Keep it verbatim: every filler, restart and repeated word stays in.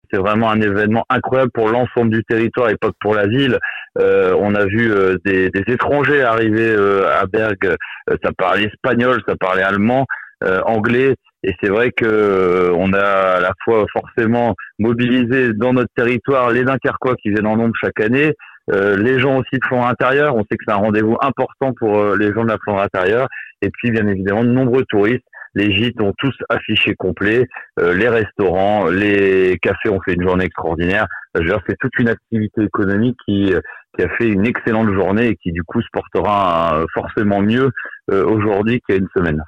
c'est vraiment un événement incroyable pour l'ensemble du territoire et pas que pour la ville. Euh, on a vu euh, des, des étrangers arriver euh, à Bergues. Euh, ça parlait espagnol, ça parlait allemand, euh, anglais. Et c'est vrai que euh, on a à la fois forcément mobilisé dans notre territoire les Dunkerquois qui viennent en nombre chaque année, euh, les gens aussi de Flandre intérieure. On sait que c'est un rendez-vous important pour euh, les gens de la Flandre intérieure. Et puis bien évidemment de nombreux touristes. Les gîtes ont tous affiché complet, euh, les restaurants, les cafés ont fait une journée extraordinaire. Euh, je veux dire, c'est toute une activité économique qui euh, qui a fait une excellente journée et qui du coup se portera euh, forcément mieux euh, aujourd'hui qu'il y a une semaine.